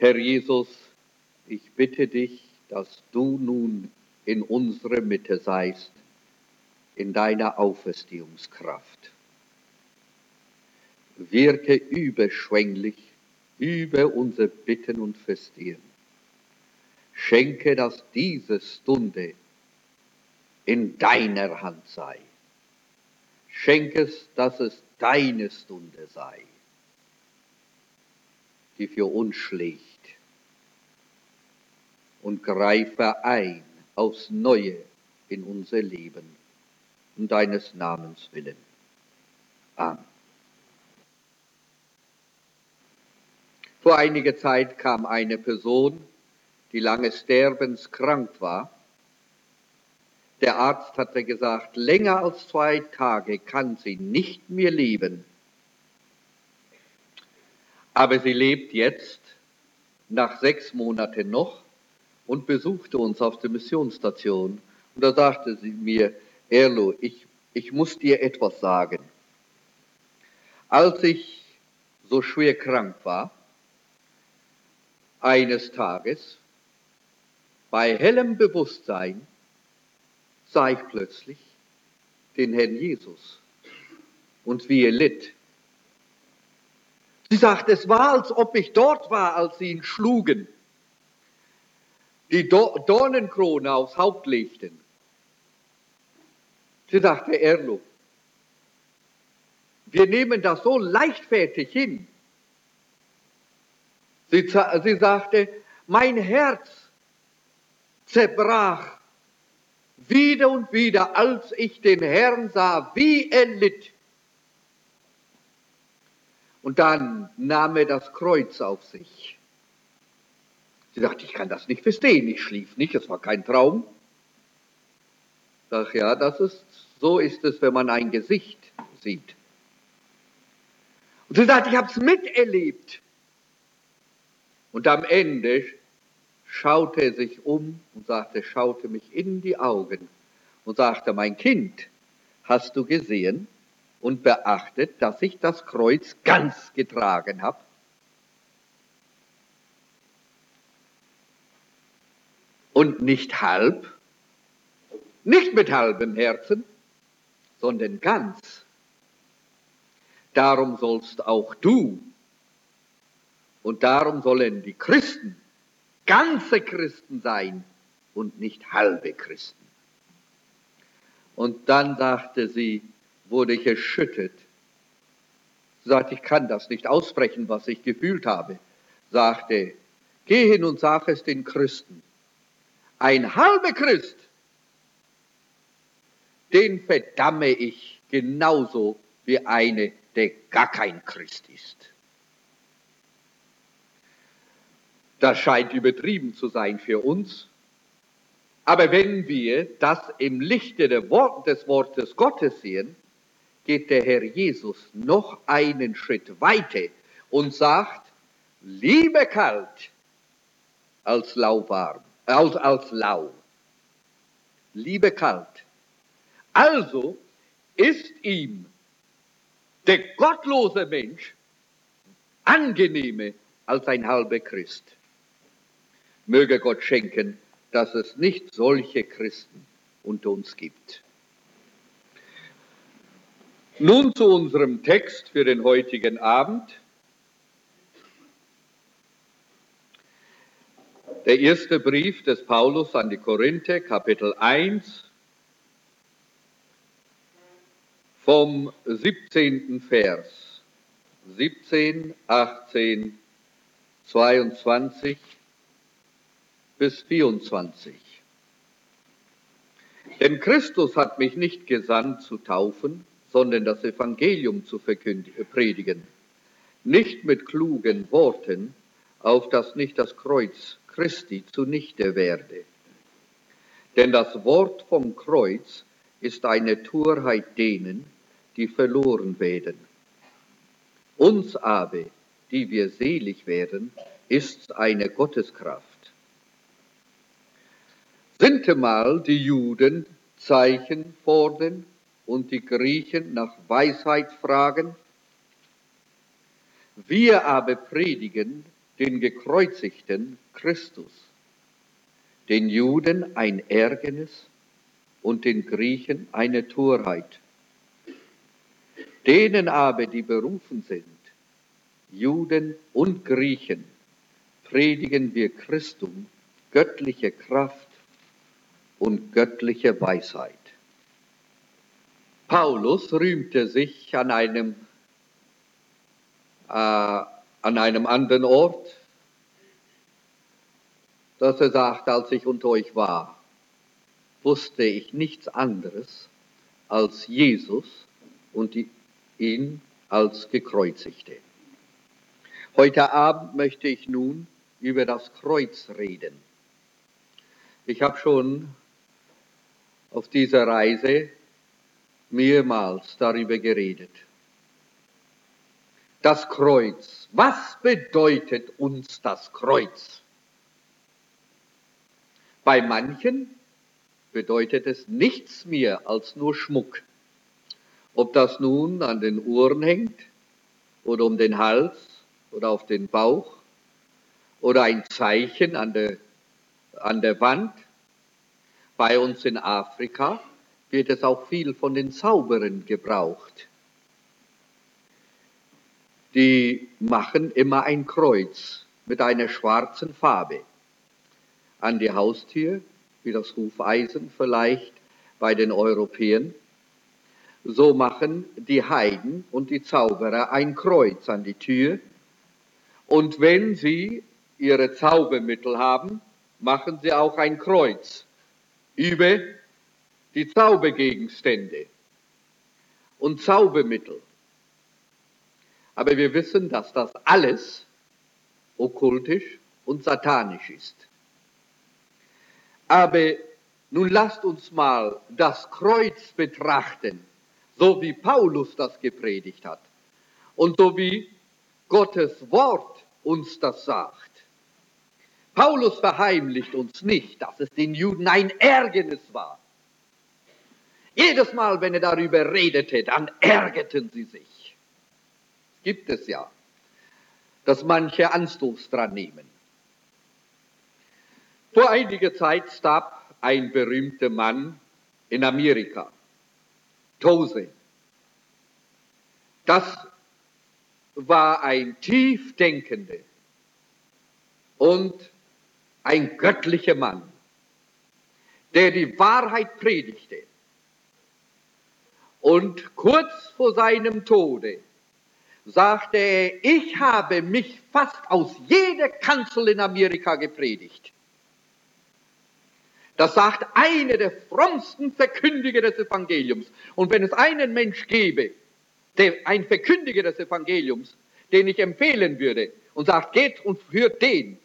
Herr Jesus, ich bitte dich, dass du nun in unserer Mitte seist, in deiner Auferstehungskraft. Wirke überschwänglich über unser Bitten und Festehen. Schenke, dass diese Stunde in deiner Hand sei. Schenke es, dass es deine Stunde sei, die für uns schlägt. Und greife ein aufs Neue in unser Leben, um deines Namens willen. Amen. Vor einiger Zeit kam eine Person, die lange sterbenskrank war. Der Arzt hatte gesagt, länger als 2 Tage kann sie nicht mehr leben. Aber sie lebt jetzt nach 6 Monaten noch und besuchte uns auf der Missionsstation. Und da sagte sie mir, Erlo, ich muss dir etwas sagen. Als ich so schwer krank war, eines Tages, bei hellem Bewusstsein, sah ich plötzlich den Herrn Jesus und wie er litt. Sie sagte, es war, als ob ich dort war, als sie ihn schlugen, die Dornenkrone aufs Haupt legten. Sie sagte, Erlo, wir nehmen das so leichtfertig hin. Sie sagte, mein Herz zerbrach wieder und wieder, als ich den Herrn sah, wie er litt. Und dann nahm er das Kreuz auf sich. Sie sagte, ich kann das nicht verstehen, ich schlief nicht, es war kein Traum. Ach ja, so ist es, wenn man ein Gesicht sieht. Und sie sagte, ich habe es miterlebt. Und am Ende schaute er sich um und schaute mich in die Augen und sagte, mein Kind, hast du gesehen und beachtet, dass ich das Kreuz ganz getragen habe? Und nicht halb, nicht mit halbem Herzen, sondern ganz. Darum sollst auch du und darum sollen die Christen ganze Christen sein und nicht halbe Christen. Und dann sagte sie, wurde ich erschüttert. Sie sagte, ich kann das nicht aussprechen, was ich gefühlt habe. Sagte, geh hin und sag es den Christen. Ein halber Christ, den verdamme ich genauso wie eine, der gar kein Christ ist. Das scheint übertrieben zu sein für uns. Aber wenn wir das im Lichte des Wortes Gottes sehen, geht der Herr Jesus noch einen Schritt weiter und sagt, lieber kalt als lauwarm, als lau. Lieber kalt. Also ist ihm der gottlose Mensch angenehmer als ein halber Christ. Möge Gott schenken, dass es nicht solche Christen unter uns gibt. Nun zu unserem Text für den heutigen Abend. Der erste Brief des Paulus an die Korinther, Kapitel 1, vom 17. Vers. 17, 18, 22 bis 24. Denn Christus hat mich nicht gesandt zu taufen, sondern das Evangelium zu predigen, nicht mit klugen Worten, auf dass nicht das Kreuz Christi zunichte werde. Denn das Wort vom Kreuz ist eine Torheit denen, die verloren werden. Uns aber, die wir selig werden, ist's eine Gotteskraft. Sintemal die Juden Zeichen fordern und die Griechen nach Weisheit fragen. Wir aber predigen den gekreuzigten Christus, den Juden ein Ärgernis und den Griechen eine Torheit. Denen aber, die berufen sind, Juden und Griechen, predigen wir Christum göttliche Kraft und göttliche Weisheit. Paulus rühmte sich an einem anderen Ort, dass er sagt, als ich unter euch war, wusste ich nichts anderes als Jesus und ihn als Gekreuzigte. Heute Abend möchte ich nun über das Kreuz reden. Ich habe schon auf dieser Reise mehrmals darüber geredet. Das Kreuz. Was bedeutet uns das Kreuz? Bei manchen bedeutet es nichts mehr als nur Schmuck. Ob das nun an den Ohren hängt oder um den Hals oder auf den Bauch oder ein Zeichen an der Wand. Bei uns in Afrika wird es auch viel von den Zauberern gebraucht. Die machen immer ein Kreuz mit einer schwarzen Farbe an die Haustür, wie das Hufeisen vielleicht bei den Europäern. So machen die Heiden und die Zauberer ein Kreuz an die Tür. Und wenn sie ihre Zaubermittel haben, machen sie auch ein Kreuz über die Zaubergegenstände und Zaubermittel. Aber wir wissen, dass das alles okkultisch und satanisch ist. Aber nun lasst uns mal das Kreuz betrachten, so wie Paulus das gepredigt hat und so wie Gottes Wort uns das sagt. Paulus verheimlicht uns nicht, dass es den Juden ein Ärgernis war. Jedes Mal, wenn er darüber redete, dann ärgerten sie sich. Gibt es ja, dass manche Anstoß dran nehmen. Vor einiger Zeit starb ein berühmter Mann in Amerika, Tozer. Das war ein tiefdenkender und ein göttlicher Mann, der die Wahrheit predigte. Und kurz vor seinem Tode sagte er, ich habe mich fast aus jeder Kanzel in Amerika gepredigt. Das sagt einer der frommsten Verkündiger des Evangeliums. Und wenn es einen Mensch gäbe, ein Verkündiger des Evangeliums, den ich empfehlen würde und sagt, geht und hört den,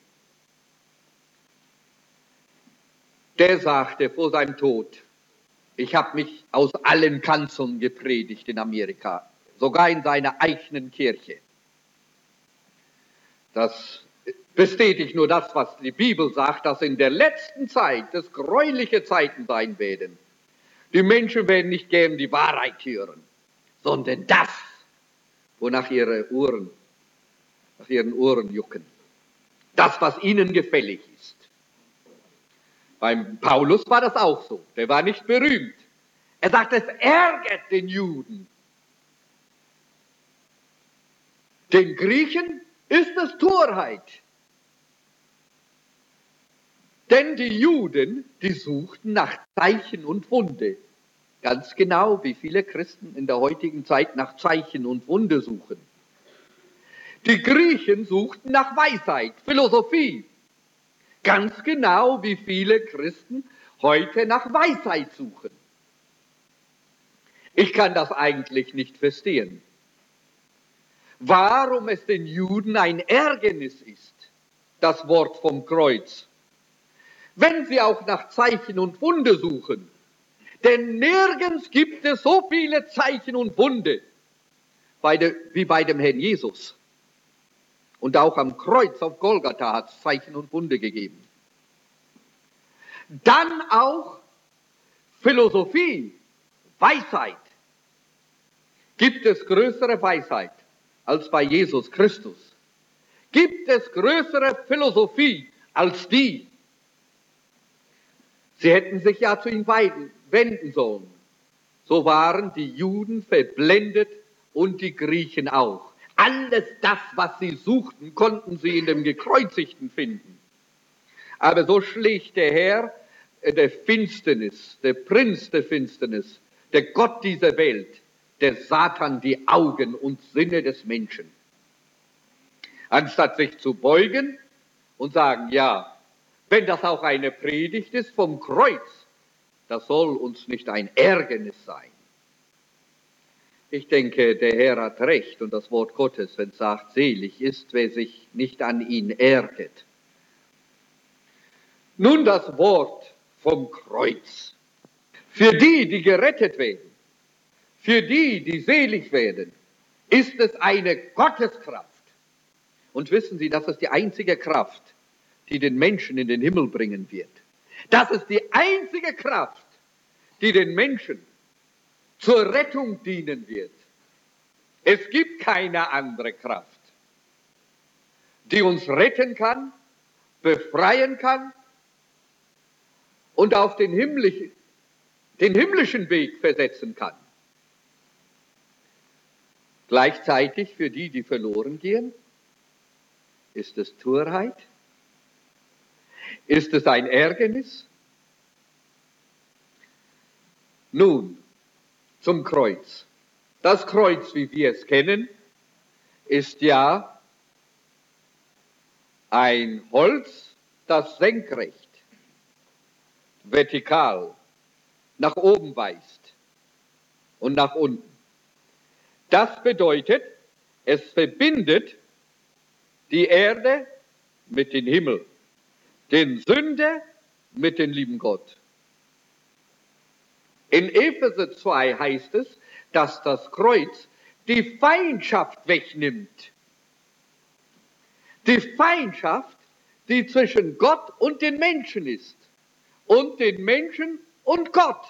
der sagte vor seinem Tod, ich habe mich aus allen Kanzeln gepredigt in Amerika, sogar in seiner eigenen Kirche. Das bestätigt nur das, was die Bibel sagt, dass in der letzten Zeit es gräuliche Zeiten sein werden. Die Menschen werden nicht gern die Wahrheit hören, sondern das, wonach ihre Ohren, nach ihren Ohren jucken. Das, was ihnen gefällig ist. Beim Paulus war das auch so. Der war nicht berühmt. Er sagt, es ärgert den Juden. Den Griechen ist es Torheit. Denn die Juden, die suchten nach Zeichen und Wunder. Ganz genau, wie viele Christen in der heutigen Zeit nach Zeichen und Wunder suchen. Die Griechen suchten nach Weisheit, Philosophie. Ganz genau, wie viele Christen heute nach Weisheit suchen. Ich kann das eigentlich nicht verstehen. Warum es den Juden ein Ärgernis ist, das Wort vom Kreuz, wenn sie auch nach Zeichen und Wunder suchen. Denn nirgends gibt es so viele Zeichen und Wunder wie bei dem Herrn Jesus. Und auch am Kreuz auf Golgatha hat es Zeichen und Wunder gegeben. Dann auch Philosophie, Weisheit. Gibt es größere Weisheit als bei Jesus Christus? Gibt es größere Philosophie als die? Sie hätten sich ja zu ihm wenden sollen. So waren die Juden verblendet und die Griechen auch. Alles das, was sie suchten, konnten sie in dem Gekreuzigten finden. Aber so schlägt der Herr der Finsternis, der Prinz der Finsternis, der Gott dieser Welt, der Satan, die Augen und Sinne des Menschen. Anstatt sich zu beugen und sagen, ja, wenn das auch eine Predigt ist vom Kreuz, das soll uns nicht ein Ärgernis sein. Ich denke, der Herr hat recht und das Wort Gottes, wenn es sagt, selig ist, wer sich nicht an ihn ärgert. Nun das Wort vom Kreuz. Für die, die gerettet werden, für die, die selig werden, ist es eine Gotteskraft. Und wissen Sie, das ist die einzige Kraft, die den Menschen in den Himmel bringen wird. Das ist die einzige Kraft, die den Menschen zur Rettung dienen wird. Es gibt keine andere Kraft, die uns retten kann, befreien kann und auf den himmlischen Weg versetzen kann. Gleichzeitig für die, die verloren gehen, ist es Torheit? Ist es ein Ärgernis? Nun, zum Kreuz. Das Kreuz, wie wir es kennen, ist ja ein Holz, das senkrecht, vertikal nach oben weist und nach unten. Das bedeutet, es verbindet die Erde mit dem Himmel, den Sünder mit dem lieben Gott. In Epheser 2 heißt es, dass das Kreuz die Feindschaft wegnimmt. Die Feindschaft, die zwischen Gott und den Menschen ist und den Menschen und Gott.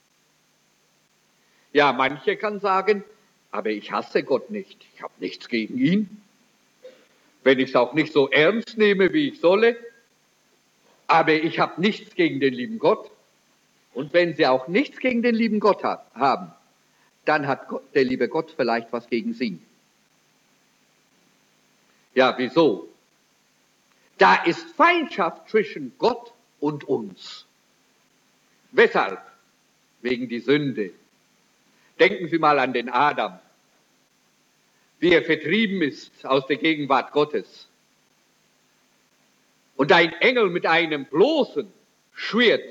Ja, manche kann sagen, aber ich hasse Gott nicht, ich habe nichts gegen ihn. Wenn ich es auch nicht so ernst nehme, wie ich solle, aber ich habe nichts gegen den lieben Gott. Und wenn Sie auch nichts gegen den lieben Gott haben, dann hat der liebe Gott vielleicht was gegen Sie. Ja, wieso? Da ist Feindschaft zwischen Gott und uns. Weshalb? Wegen die Sünde. Denken Sie mal an den Adam, wie er vertrieben ist aus der Gegenwart Gottes. Und ein Engel mit einem bloßen Schwert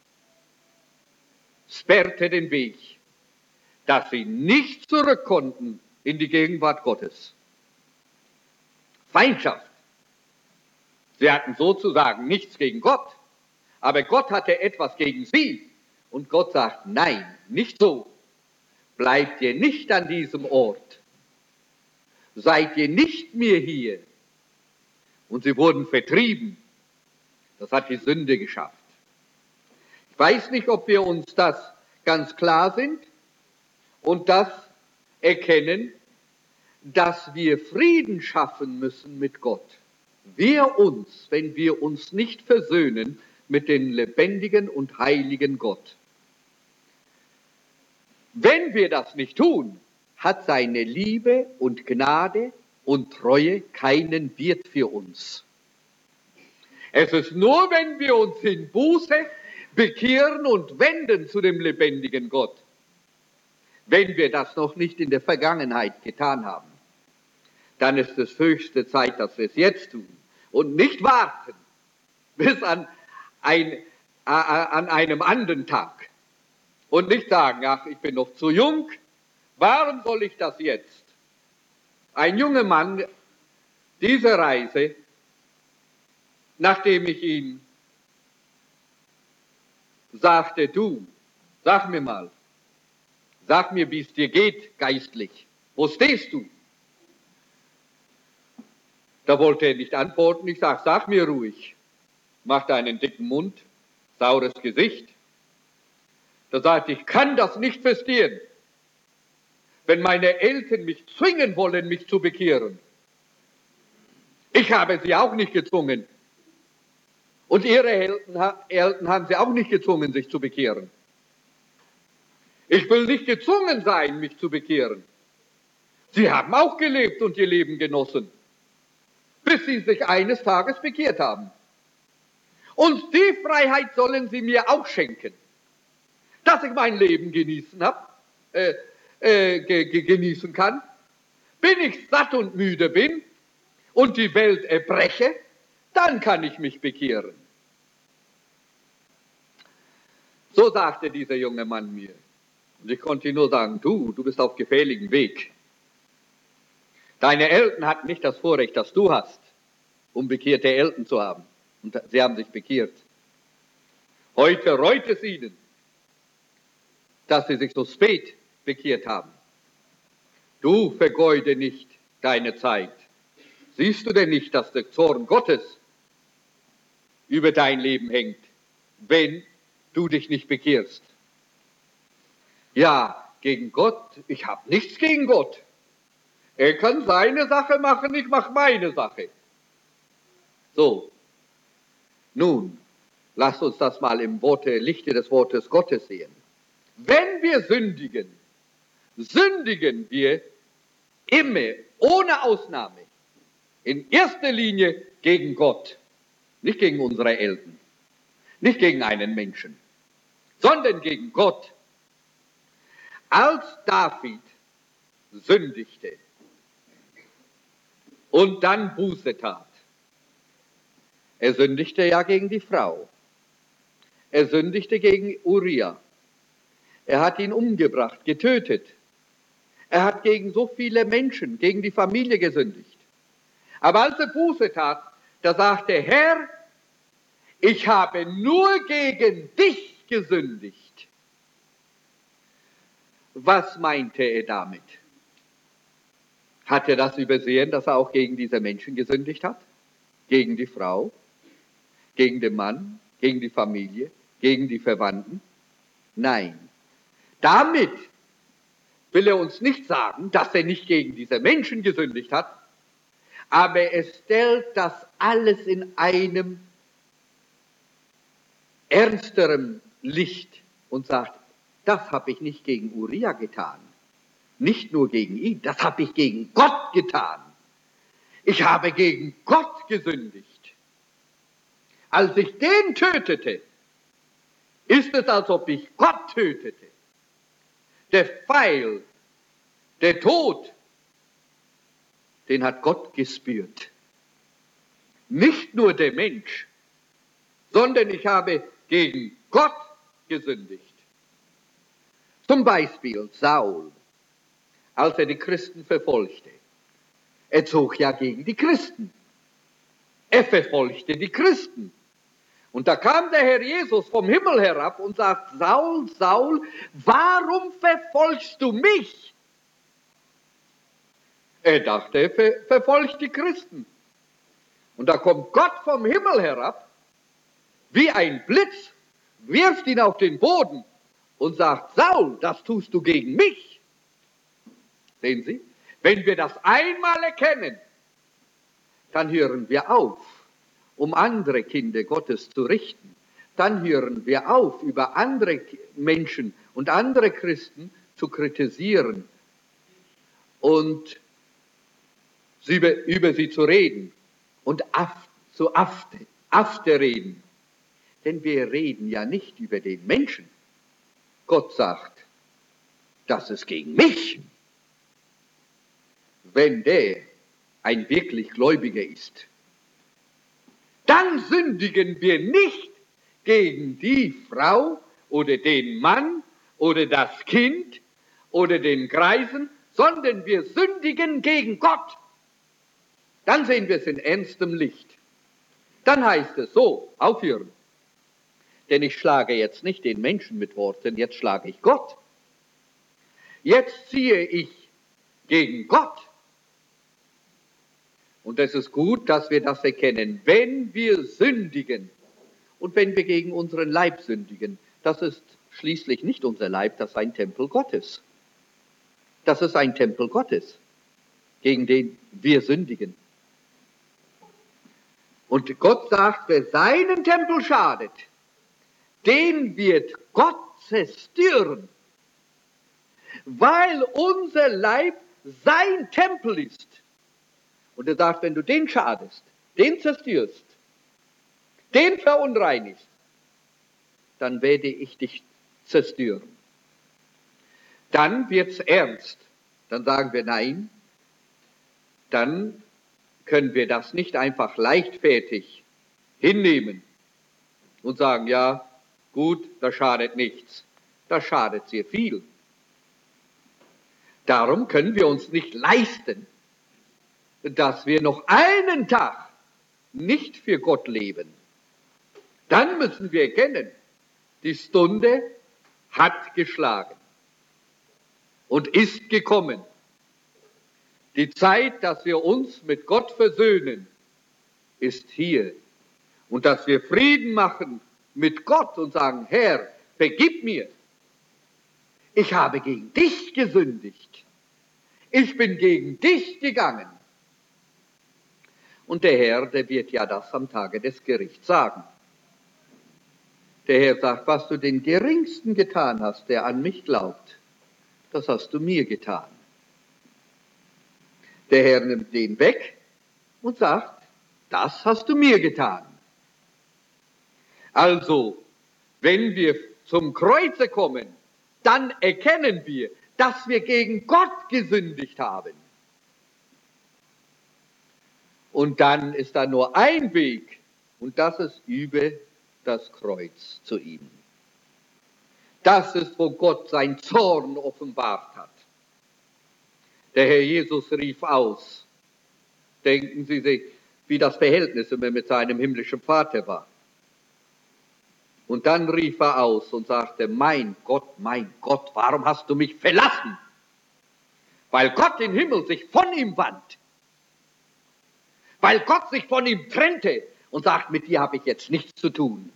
sperrte den Weg, dass sie nicht zurück konnten in die Gegenwart Gottes. Feindschaft. Sie hatten sozusagen nichts gegen Gott, aber Gott hatte etwas gegen sie. Und Gott sagt, nein, nicht so. Bleibt ihr nicht an diesem Ort. Seid ihr nicht mehr hier. Und sie wurden vertrieben. Das hat die Sünde geschafft. Ich weiß nicht, ob wir uns das ganz klar sind und das erkennen, dass wir Frieden schaffen müssen mit Gott. Wir uns, wenn wir uns nicht versöhnen mit dem lebendigen und heiligen Gott. Wenn wir das nicht tun, hat seine Liebe und Gnade und Treue keinen Wert für uns. Es ist nur, wenn wir uns in Buße bekehren und wenden zu dem lebendigen Gott, wenn wir das noch nicht in der Vergangenheit getan haben, dann ist es höchste Zeit, dass wir es jetzt tun und nicht warten bis an einem anderen Tag und nicht sagen, ach, ich bin noch zu jung, warum soll ich das jetzt? Ein junger Mann, diese Reise, nachdem ich ihn sagte, du, sag mir mal, sag mir, wie es dir geht geistlich, wo stehst du? Da wollte er nicht antworten, ich sag mir ruhig, machte einen dicken Mund, saures Gesicht. Da sagte ich, kann das nicht verstehen, wenn meine Eltern mich zwingen wollen, mich zu bekehren. Ich habe sie auch nicht gezwungen. Und ihre Eltern haben sie auch nicht gezwungen, sich zu bekehren. Ich will nicht gezwungen sein, mich zu bekehren. Sie haben auch gelebt und ihr Leben genossen, bis sie sich eines Tages bekehrt haben. Und die Freiheit sollen sie mir auch schenken, dass ich mein Leben genießen kann, bin ich satt und müde bin und die Welt erbreche, dann kann ich mich bekehren. So sagte dieser junge Mann mir. Und ich konnte nur sagen, du bist auf gefährlichem Weg. Deine Eltern hatten nicht das Vorrecht, das du hast, um bekehrte Eltern zu haben. Und sie haben sich bekehrt. Heute reut es ihnen, dass sie sich so spät bekehrt haben. Du vergeude nicht deine Zeit. Siehst du denn nicht, dass der Zorn Gottes über dein Leben hängt, wenn du dich nicht bekehrst? Ja, gegen Gott, ich habe nichts gegen Gott. Er kann seine Sache machen, ich mache meine Sache. So, nun, lasst uns das mal im Lichte des Wortes Gottes sehen. Wenn wir sündigen, sündigen wir immer, ohne Ausnahme, in erster Linie gegen Gott, nicht gegen unsere Eltern, nicht gegen einen Menschen, sondern gegen Gott. Als David sündigte und dann Buße tat, er sündigte ja gegen die Frau, er sündigte gegen Uria, er hat ihn umgebracht, getötet, er hat gegen so viele Menschen, gegen die Familie gesündigt. Aber als er Buße tat, da sagte er, Herr, ich habe nur gegen dich gesündigt. Was meinte er damit? Hat er das übersehen, dass er auch gegen diese Menschen gesündigt hat? Gegen die Frau, gegen den Mann, gegen die Familie, gegen die Verwandten? Nein. Damit will er uns nicht sagen, dass er nicht gegen diese Menschen gesündigt hat, aber er stellt das alles in einem ernsteren Licht und sagt, das habe ich nicht gegen Uria getan, nicht nur gegen ihn, das habe ich gegen Gott getan. Ich habe gegen Gott gesündigt. Als ich den tötete, ist es, als ob ich Gott tötete. Der Pfeil, der Tod, den hat Gott gespürt. Nicht nur der Mensch, sondern ich habe gegen Gott gesündigt. Zum Beispiel Saul, als er die Christen verfolgte. Er zog ja gegen die Christen. Er verfolgte die Christen. Und da kam der Herr Jesus vom Himmel herab und sagt, Saul, Saul, warum verfolgst du mich? Er dachte, er verfolgt die Christen. Und da kommt Gott vom Himmel herab, wie ein Blitz, wirft ihn auf den Boden und sagt, Saul, das tust du gegen mich. Sehen Sie, wenn wir das einmal erkennen, dann hören wir auf, um andere Kinder Gottes zu richten. Dann hören wir auf, über andere Menschen und andere Christen zu kritisieren und über sie zu reden und zu after reden. Denn wir reden ja nicht über den Menschen. Gott sagt, das ist gegen mich. Wenn der ein wirklich Gläubiger ist, dann sündigen wir nicht gegen die Frau oder den Mann oder das Kind oder den Greisen, sondern wir sündigen gegen Gott. Dann sehen wir es in ernstem Licht. Dann heißt es so, aufhören. Denn ich schlage jetzt nicht den Menschen mit Worten, jetzt schlage ich Gott. Jetzt ziehe ich gegen Gott. Und es ist gut, dass wir das erkennen. Wenn wir sündigen und wenn wir gegen unseren Leib sündigen, das ist schließlich nicht unser Leib, das ist ein Tempel Gottes. Das ist ein Tempel Gottes, gegen den wir sündigen. Und Gott sagt, wer seinen Tempel schadet, den wird Gott zerstören, weil unser Leib sein Tempel ist. Und er sagt, wenn du den schadest, den zerstörst, den verunreinigst, dann werde ich dich zerstören. Dann wird's ernst. Dann sagen wir nein, dann können wir das nicht einfach leichtfertig hinnehmen und sagen, ja, gut, das schadet nichts. Das schadet sehr viel. Darum können wir uns nicht leisten, dass wir noch einen Tag nicht für Gott leben. Dann müssen wir erkennen, die Stunde hat geschlagen und ist gekommen. Die Zeit, dass wir uns mit Gott versöhnen, ist hier. Und dass wir Frieden machen mit Gott und sagen, Herr, vergib mir. Ich habe gegen dich gesündigt. Ich bin gegen dich gegangen. Und der Herr, der wird ja das am Tage des Gerichts sagen. Der Herr sagt, was du den Geringsten getan hast, der an mich glaubt, das hast du mir getan. Der Herr nimmt den weg und sagt, das hast du mir getan. Also, wenn wir zum Kreuze kommen, dann erkennen wir, dass wir gegen Gott gesündigt haben. Und dann ist da nur ein Weg, und das ist über das Kreuz zu ihm. Das ist, wo Gott sein Zorn offenbart hat. Der Herr Jesus rief aus. Denken Sie sich, wie das Verhältnis immer mit seinem himmlischen Vater war. Und dann rief er aus und sagte, mein Gott, warum hast du mich verlassen? Weil Gott im Himmel sich von ihm wand. Weil Gott sich von ihm trennte und sagt, mit dir habe ich jetzt nichts zu tun.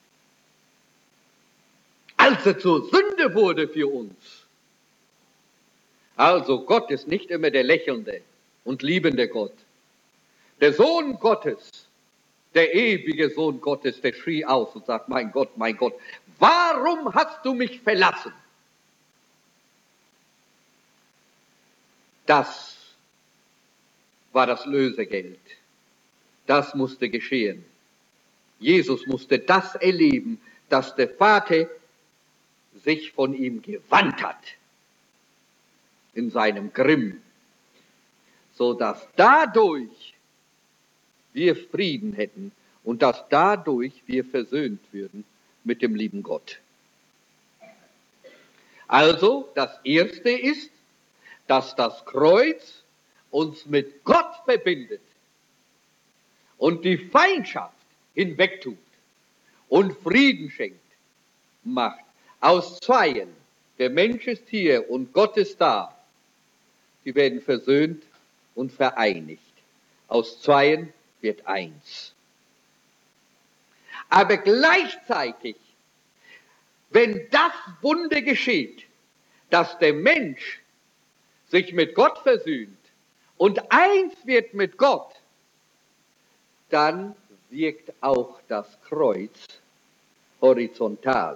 Als er zur Sünde wurde für uns. Also Gott ist nicht immer der lächelnde und liebende Gott. Der Sohn Gottes, der ewige Sohn Gottes, der schrie aus und sagt, mein Gott, warum hast du mich verlassen? Das war das Lösegeld. Das musste geschehen. Jesus musste das erleben, dass der Vater sich von ihm gewandt hat in seinem Grimm, so dass dadurch wir Frieden hätten und dass dadurch wir versöhnt würden mit dem lieben Gott. Also, das Erste ist, dass das Kreuz uns mit Gott verbindet und die Feindschaft hinwegtut und Frieden schenkt, macht. Aus Zweien, der Mensch ist hier und Gott ist da, die werden versöhnt und vereinigt. Aus Zweien wird eins. Aber gleichzeitig, wenn das Wunder geschieht, dass der Mensch sich mit Gott versöhnt und eins wird mit Gott, dann wirkt auch das Kreuz horizontal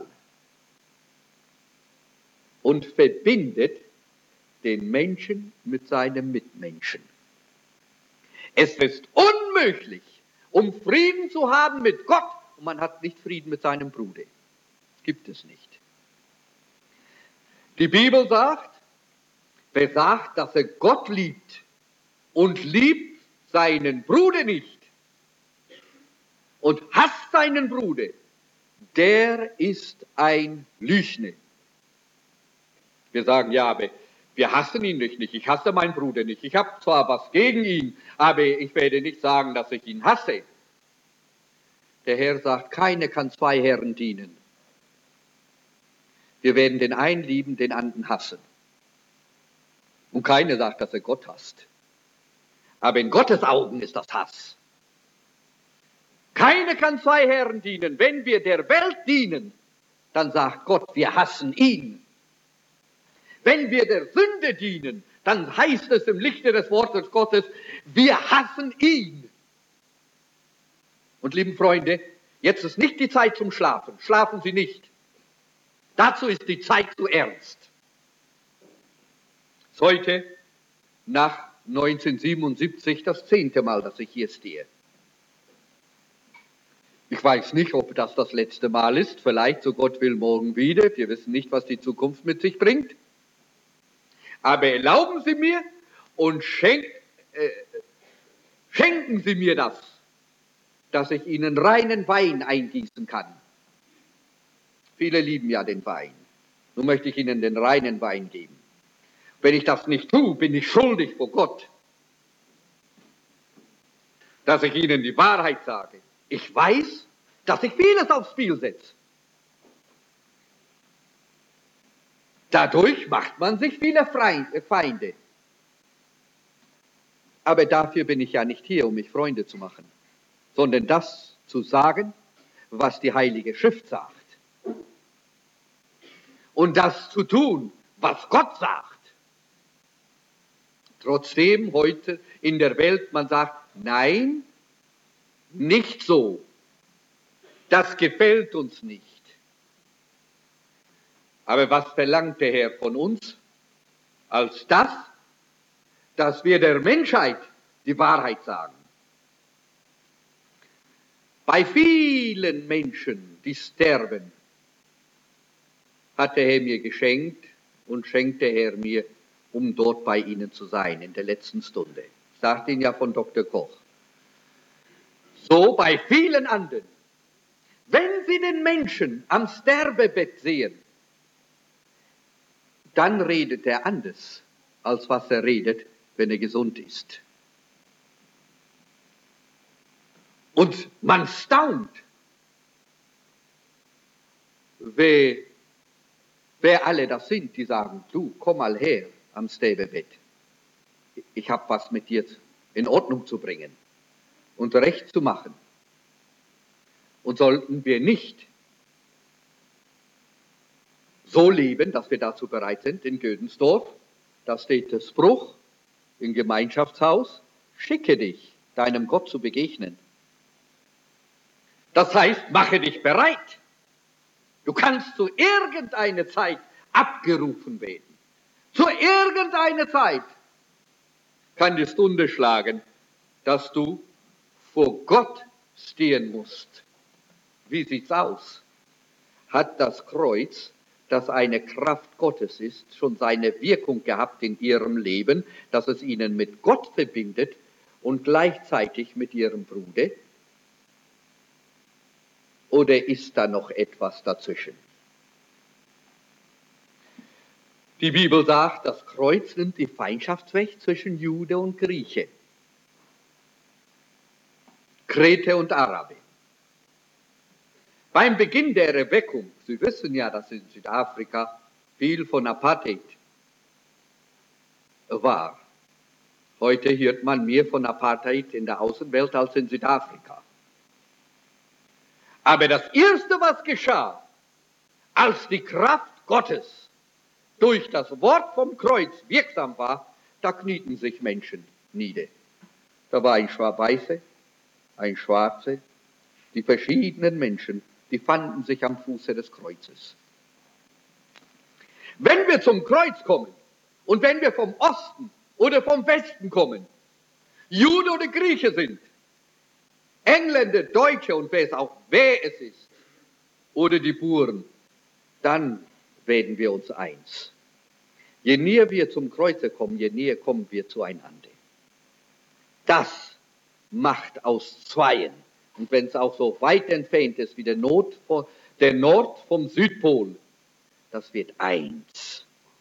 und verbindet den Menschen mit seinem Mitmenschen. Es ist unmöglich, um Frieden zu haben mit Gott, und man hat nicht Frieden mit seinem Bruder. Gibt es nicht. Die Bibel sagt, wer sagt, dass er Gott liebt und liebt seinen Bruder nicht und hasst seinen Bruder, der ist ein Lügner. Wir sagen, ja, aber wir hassen ihn nicht. Ich hasse meinen Bruder nicht. Ich habe zwar was gegen ihn, aber ich werde nicht sagen, dass ich ihn hasse. Der Herr sagt, keiner kann zwei Herren dienen. Wir werden den einen lieben, den anderen hassen. Und keiner sagt, dass er Gott hasst. Aber in Gottes Augen ist das Hass. Keiner kann zwei Herren dienen. Wenn wir der Welt dienen, dann sagt Gott, wir hassen ihn. Wenn wir der Sünde dienen, dann heißt es im Lichte des Wortes Gottes, wir hassen ihn. Und lieben Freunde, jetzt ist nicht die Zeit zum Schlafen. Schlafen Sie nicht. Dazu ist die Zeit zu ernst. Es ist heute nach 1977 das 10. Mal, dass ich hier stehe. Ich weiß nicht, ob das das letzte Mal ist. Vielleicht, so Gott will, morgen wieder. Wir wissen nicht, was die Zukunft mit sich bringt. Aber erlauben Sie mir und schenken Sie mir das, dass ich Ihnen reinen Wein eingießen kann. Viele lieben ja den Wein. Nun möchte ich Ihnen den reinen Wein geben. Wenn ich das nicht tue, bin ich schuldig vor Gott, dass ich Ihnen die Wahrheit sage. Ich weiß, dass ich vieles aufs Spiel setze. Dadurch macht man sich viele Feinde. Aber dafür bin ich ja nicht hier, um mich Freunde zu machen, sondern das zu sagen, was die Heilige Schrift sagt. Und das zu tun, was Gott sagt. Trotzdem heute in der Welt man sagt, nein, nicht so. Das gefällt uns nicht. Aber was verlangt der Herr von uns? Als das, dass wir der Menschheit die Wahrheit sagen. Bei vielen Menschen, die sterben, hat der Herr mir geschenkt und schenkt der Herr mir, um dort bei ihnen zu sein in der letzten Stunde. Ich sagte Ihnen ja von Dr. Koch. So bei vielen anderen. Wenn Sie den Menschen am Sterbebett sehen, dann redet er anders, als was er redet, wenn er gesund ist. Und man staunt, wer alle das sind, die sagen, du, komm mal her am Sterbebett. Ich habe was mit dir in Ordnung zu bringen und recht zu machen. Und sollten wir nicht so leben, dass wir dazu bereit sind, in Gödensdorf, da steht der Spruch im Gemeinschaftshaus, schicke dich, deinem Gott zu begegnen. Das heißt, mache dich bereit. Du kannst zu irgendeiner Zeit abgerufen werden. Zu irgendeiner Zeit kann die Stunde schlagen, dass du vor Gott stehen musst. Wie sieht's aus? Hat das Kreuz, das eine Kraft Gottes ist, schon seine Wirkung gehabt in ihrem Leben, dass es ihnen mit Gott verbindet und gleichzeitig mit ihrem Bruder? Oder ist da noch etwas dazwischen? Die Bibel sagt, das Kreuz nimmt die Feindschaft weg zwischen Jude und Grieche, Krete und Araber. Beim Beginn der Erweckung, Sie wissen ja, dass in Südafrika viel von Apartheid war. Heute hört man mehr von Apartheid in der Außenwelt als in Südafrika. Aber das Erste, was geschah, als die Kraft Gottes durch das Wort vom Kreuz wirksam war, da knieten sich Menschen nieder. Da war ein Weiße, ein Schwarze, die verschiedenen Menschen, die fanden sich am Fuße des Kreuzes. Wenn wir zum Kreuz kommen und wenn wir vom Osten oder vom Westen kommen, Jude oder Grieche sind, Engländer, Deutsche und wer es ist, oder die Buren, dann werden wir uns eins. Je näher wir zum Kreuze kommen, je näher kommen wir zueinander. Das macht aus Zweien. Und wenn es auch so weit entfernt ist wie der Nord vom Südpol, das wird eins.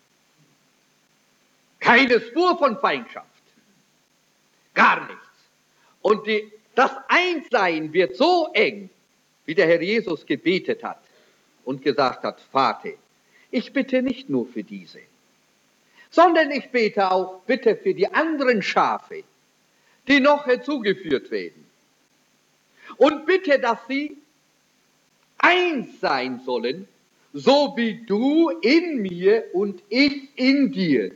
Keine Spur von Feindschaft. Gar nichts. Und das Einssein wird so eng, wie der Herr Jesus gebetet hat und gesagt hat, Vater, ich bitte nicht nur für diese, sondern ich bete auch bitte für die anderen Schafe, die noch hinzugeführt werden. Und bitte, dass sie eins sein sollen, so wie du in mir und ich in dir.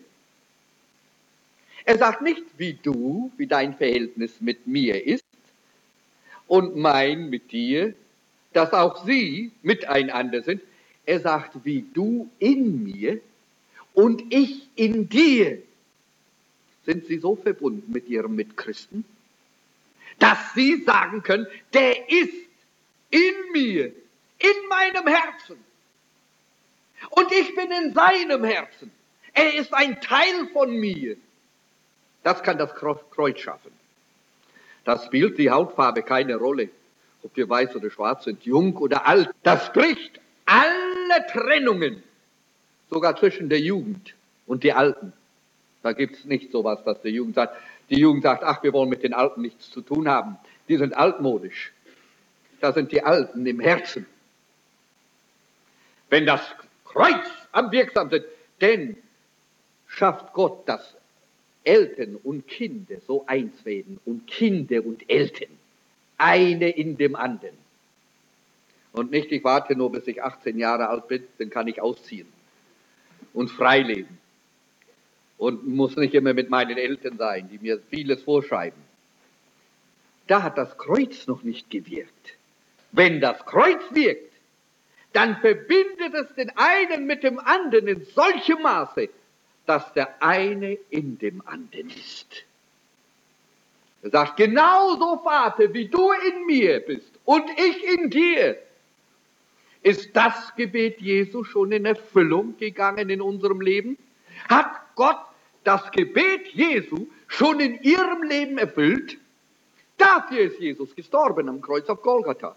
Er sagt nicht, wie dein Verhältnis mit mir ist und mein mit dir, dass auch sie miteinander sind. Er sagt, wie du in mir und ich in dir. Sind sie so verbunden mit ihrem Mitchristen, dass sie sagen können, der ist in mir, in meinem Herzen. Und ich bin in seinem Herzen. Er ist ein Teil von mir. Das kann das Kreuz schaffen. Das spielt die Hautfarbe keine Rolle. Ob wir weiß oder schwarz sind, jung oder alt. Das bricht alle Trennungen. Sogar zwischen der Jugend und die Alten. Da gibt es nicht sowas, dass die Jugend sagt, ach, wir wollen mit den Alten nichts zu tun haben. Die sind altmodisch. Da sind die Alten im Herzen. Wenn das Kreuz am wirksamsten, denn schafft Gott, dass Eltern und Kinder so eins werden und Kinder und Eltern, eine in dem anderen. Und nicht, ich warte nur, bis ich 18 Jahre alt bin, dann kann ich ausziehen und frei leben. Und muss nicht immer mit meinen Eltern sein, die mir vieles vorschreiben. Da hat das Kreuz noch nicht gewirkt. Wenn das Kreuz wirkt, dann verbindet es den einen mit dem anderen in solchem Maße, dass der eine in dem anderen ist. Er sagt, genauso, Vater, wie du in mir bist und ich in dir, ist das Gebet Jesu schon in Erfüllung gegangen in unserem Leben? Hat Gott das Gebet Jesu schon in ihrem Leben erfüllt? Dafür ist Jesus gestorben am Kreuz auf Golgatha.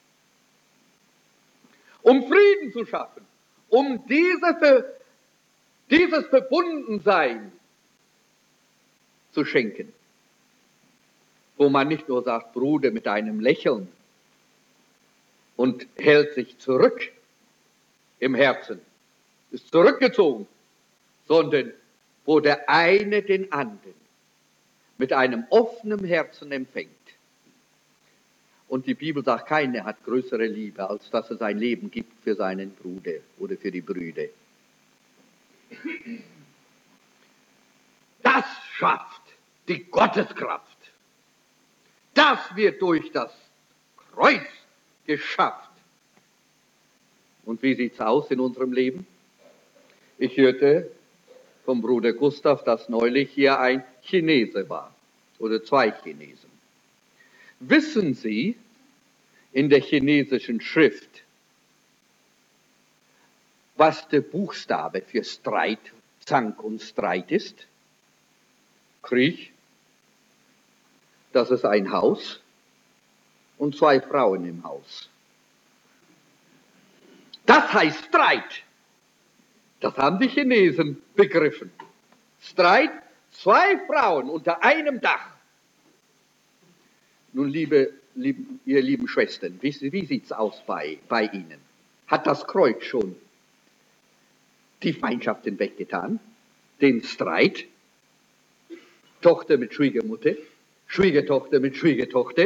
Um Frieden zu schaffen, um dieses Verbundensein zu schenken, wo man nicht nur sagt, Bruder, mit einem Lächeln und hält sich zurück im Herzen, ist zurückgezogen, sondern wo der eine den anderen mit einem offenen Herzen empfängt. Und die Bibel sagt, keiner hat größere Liebe, als dass er sein Leben gibt für seinen Bruder oder für die Brüder. Das schafft die Gotteskraft. Das wird durch das Kreuz geschafft. Und wie sieht es aus in unserem Leben? Ich hörte vom Bruder Gustav, dass neulich hier ein Chinese war oder zwei Chinesen. Wissen Sie in der chinesischen Schrift, was der Buchstabe für Streit, Zank und Streit ist? Krieg, das ist ein Haus und zwei Frauen im Haus. Das heißt Streit. Das haben die Chinesen begriffen. Streit, zwei Frauen unter einem Dach. Nun, ihr lieben Schwestern, wie sieht es aus bei Ihnen? Hat das Kreuz schon die Feindschaften weggetan? Den Streit? Tochter mit Schwiegermutter, Schwiegertochter mit Schwiegertochter,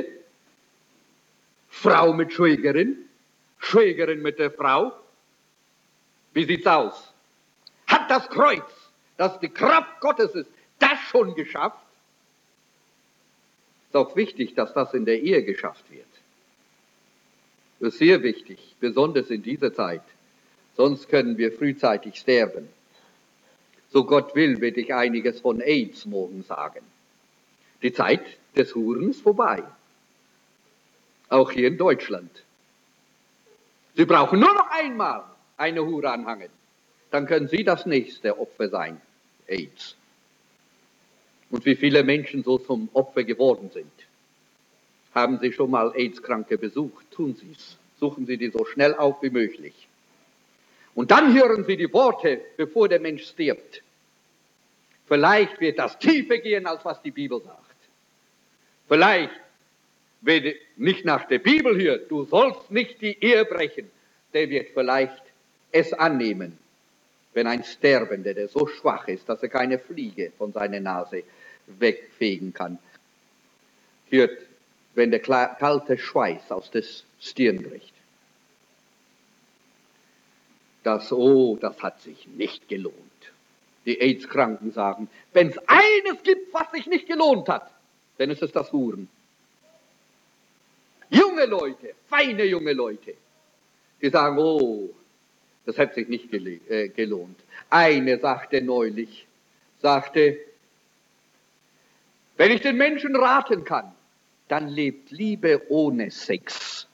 Frau mit Schwägerin, Schwägerin mit der Frau? Wie sieht's aus? Hat das Kreuz, das die Kraft Gottes ist, das schon geschafft? Es ist auch wichtig, dass das in der Ehe geschafft wird. Das ist sehr wichtig, besonders in dieser Zeit. Sonst können wir frühzeitig sterben. So Gott will, werde ich einiges von AIDS morgen sagen. Die Zeit des Huren ist vorbei. Auch hier in Deutschland. Sie brauchen nur noch einmal eine Hure anhangen. Dann können Sie das nächste Opfer sein. AIDS. Und wie viele Menschen so zum Opfer geworden sind. Haben Sie schon mal AIDS-Kranke besucht? Tun Sie es. Suchen Sie die so schnell auf wie möglich. Und dann hören Sie die Worte, bevor der Mensch stirbt. Vielleicht wird das tiefer gehen, als was die Bibel sagt. Vielleicht, wer nicht nach der Bibel hört, du sollst nicht die Ehe brechen, der wird vielleicht es annehmen, wenn ein Sterbender, der so schwach ist, dass er keine Fliege von seiner Nase wegfegen kann, hört, wenn der kalte Schweiß aus der Stirn bricht. Das hat sich nicht gelohnt. Die AIDS-Kranken sagen, wenn es eines gibt, was sich nicht gelohnt hat, dann ist es das Huren. junge Leute, feine junge Leute, die sagen, oh, das hätte sich nicht gelohnt. Eine sagte neulich, wenn ich den Menschen raten kann, dann lebt Liebe ohne Sex.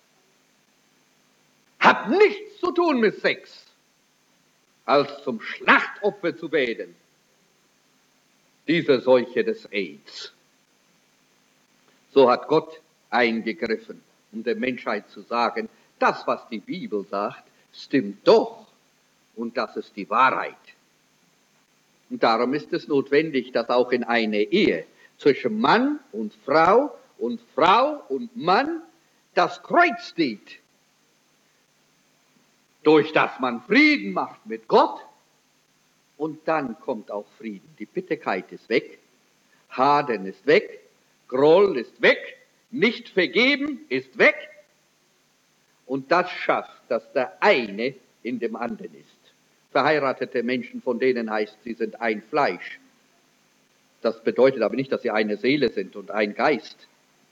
Hat nichts zu tun mit Sex, als zum Schlachtopfer zu werden, dieser Seuche des AIDS. So hat Gott eingegriffen, um der Menschheit zu sagen, das, was die Bibel sagt, stimmt doch und das ist die Wahrheit. Und darum ist es notwendig, dass auch in einer Ehe zwischen Mann und Frau und Mann das Kreuz steht, durch das man Frieden macht mit Gott, und dann kommt auch Frieden. Die Bitterkeit ist weg, Hadern ist weg, Groll ist weg, nicht vergeben ist weg, und das schafft, dass der eine in dem anderen ist. Verheiratete Menschen, von denen heißt, sie sind ein Fleisch. Das bedeutet aber nicht, dass sie eine Seele sind und ein Geist.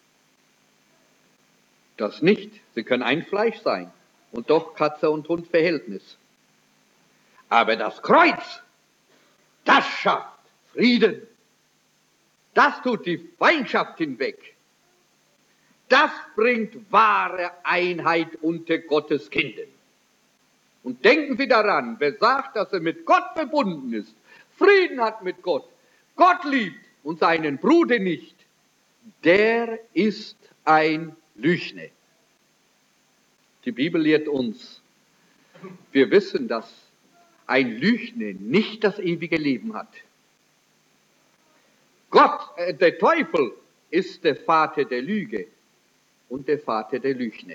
Das nicht. Sie können ein Fleisch sein und doch Katze und Hund Verhältnis. Aber das Kreuz, das schafft Frieden. Das tut die Feindschaft hinweg. Das bringt wahre Einheit unter Gottes Kindern. Und denken Sie daran, wer sagt, dass er mit Gott verbunden ist, Frieden hat mit Gott, Gott liebt und seinen Bruder nicht, der ist ein Lügner. Die Bibel lehrt uns, wir wissen, dass ein Lügner nicht das ewige Leben hat. Der Teufel ist der Vater der Lüge und der Vater der Lügner.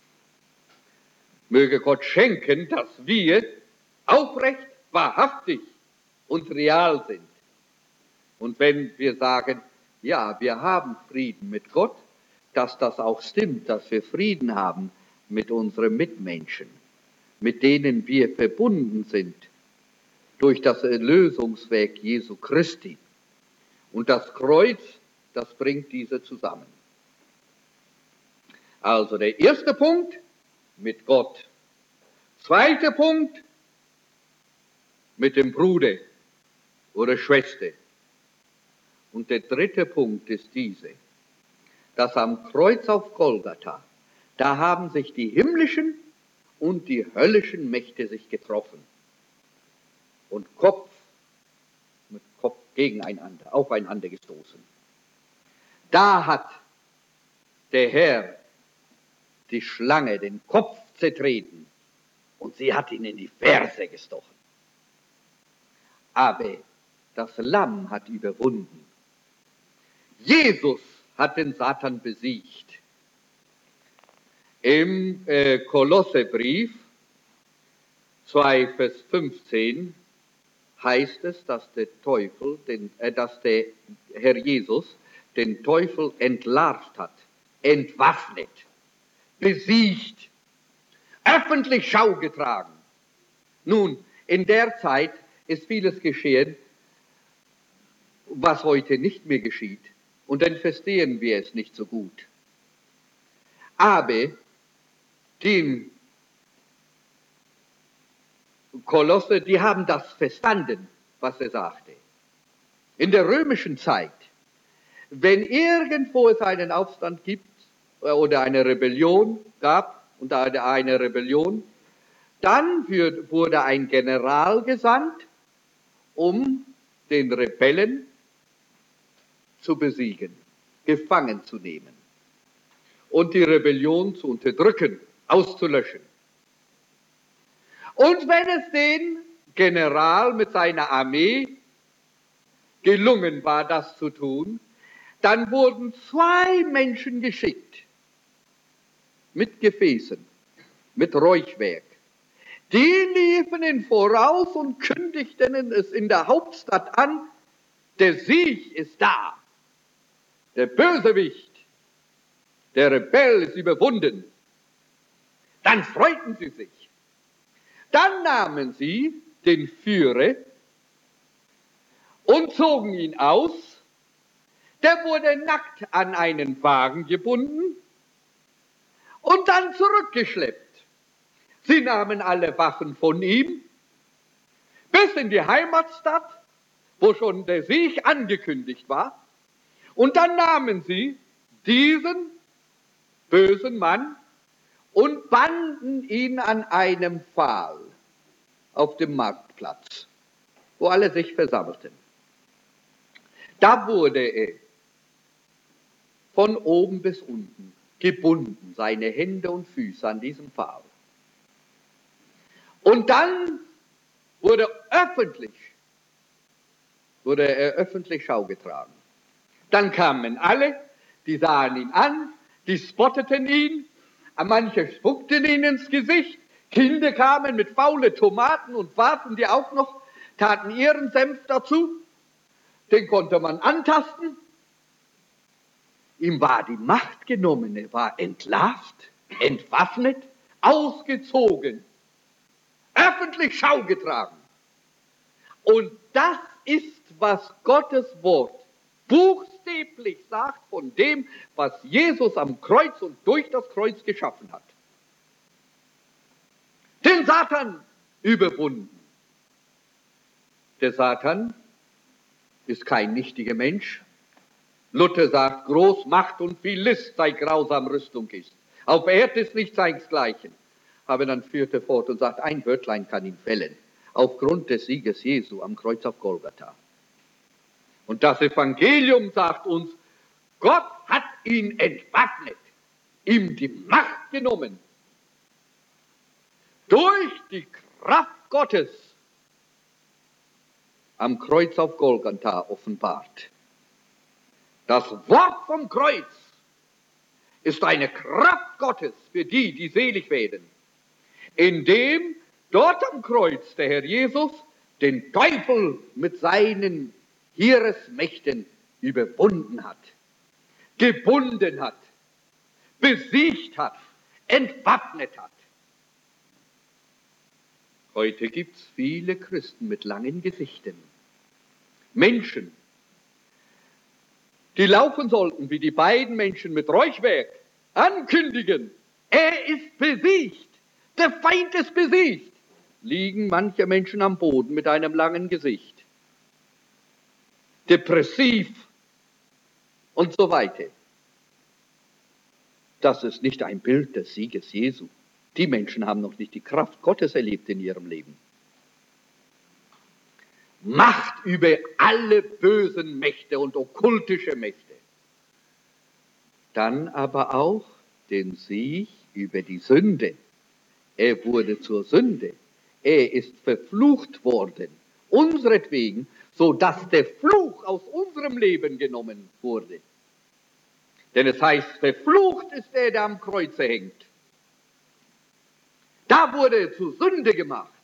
Möge Gott schenken, dass wir aufrecht, wahrhaftig und real sind. Und wenn wir sagen, ja, wir haben Frieden mit Gott, dass das auch stimmt, dass wir Frieden haben mit unseren Mitmenschen, mit denen wir verbunden sind durch das Erlösungswerk Jesu Christi. Und das Kreuz, das bringt diese zusammen. Also der erste Punkt, mit Gott. Zweiter Punkt, mit dem Bruder oder Schwester. Und der dritte Punkt ist diese, dass am Kreuz auf Golgatha, da haben sich die himmlischen und die höllischen Mächte sich getroffen und Kopf mit Kopf gegeneinander, aufeinander gestoßen. Da hat der Herr die Schlange den Kopf zertreten und sie hat ihn in die Ferse gestochen. Aber das Lamm hat überwunden. Jesus hat den Satan besiegt. Im Kolosserbrief 2, Vers 15 heißt es, dass der Herr Jesus den Teufel entlarvt hat, entwaffnet, besiegt, öffentlich Schau getragen. Nun, in der Zeit ist vieles geschehen, was heute nicht mehr geschieht. Und dann verstehen wir es nicht so gut. Aber die Kolosser, die haben das verstanden, was er sagte. In der römischen Zeit, wenn irgendwo es einen Aufstand gibt oder eine Rebellion gab, dann wurde ein General gesandt, um den Rebellen zu besiegen, gefangen zu nehmen und die Rebellion zu unterdrücken, auszulöschen. Und wenn es den General mit seiner Armee gelungen war, das zu tun, dann wurden 2 Menschen geschickt mit Gefäßen, mit Räuchwerk. Die liefen in Voraus und kündigten es in der Hauptstadt an, der Sieg ist da. Der Bösewicht, der Rebell ist überwunden. Dann freuten sie sich. Dann nahmen sie den Führer und zogen ihn aus. Der wurde nackt an einen Wagen gebunden und dann zurückgeschleppt. Sie nahmen alle Waffen von ihm bis in die Heimatstadt, wo schon der Sieg angekündigt war. Und dann nahmen sie diesen bösen Mann und banden ihn an einem Pfahl auf dem Marktplatz, wo alle sich versammelten. Da wurde er von oben bis unten gebunden, seine Hände und Füße an diesem Pfahl. Und dann wurde er öffentlich schaugetragen. Dann kamen alle, die sahen ihn an, die spotteten ihn, manche spuckten ihn ins Gesicht, Kinder kamen mit faule Tomaten und warfen die auch noch, taten ihren Senf dazu, den konnte man antasten. Ihm war die Macht genommen, er war entlarvt, entwaffnet, ausgezogen, öffentlich schaugetragen. Und das ist, was Gottes Wort buchstäblich sagt von dem, was Jesus am Kreuz und durch das Kreuz geschaffen hat. Den Satan überwunden. Der Satan ist kein nichtiger Mensch. Luther sagt, groß Macht und viel List sei grausam Rüstung ist. Auf Erd ist nicht seinesgleichen. Aber dann führt er fort und sagt, ein Wörtlein kann ihn fällen. Aufgrund des Sieges Jesu am Kreuz auf Golgatha. Und das Evangelium sagt uns, Gott hat ihn entwaffnet, ihm die Macht genommen. Durch die Kraft Gottes am Kreuz auf Golgatha offenbart. Das Wort vom Kreuz ist eine Kraft Gottes für die, die selig werden, indem dort am Kreuz der Herr Jesus den Teufel mit seinen Heeresmächten überwunden hat, gebunden hat, besiegt hat, entwaffnet hat. Heute gibt es viele Christen mit langen Gesichtern. Menschen, die laufen sollten wie die beiden Menschen mit Räuchwerk, ankündigen, er ist besiegt, der Feind ist besiegt, liegen manche Menschen am Boden mit einem langen Gesicht, depressiv und so weiter. Das ist nicht ein Bild des Sieges Jesu. Die Menschen haben noch nicht die Kraft Gottes erlebt in ihrem Leben. Macht über alle bösen Mächte und okkultische Mächte. Dann aber auch den Sieg über die Sünde. Er wurde zur Sünde. Er ist verflucht worden, unseretwegen, sodass der Fluch aus unserem Leben genommen wurde. Denn es heißt, verflucht ist der, der am Kreuze hängt. Da wurde er zur Sünde gemacht,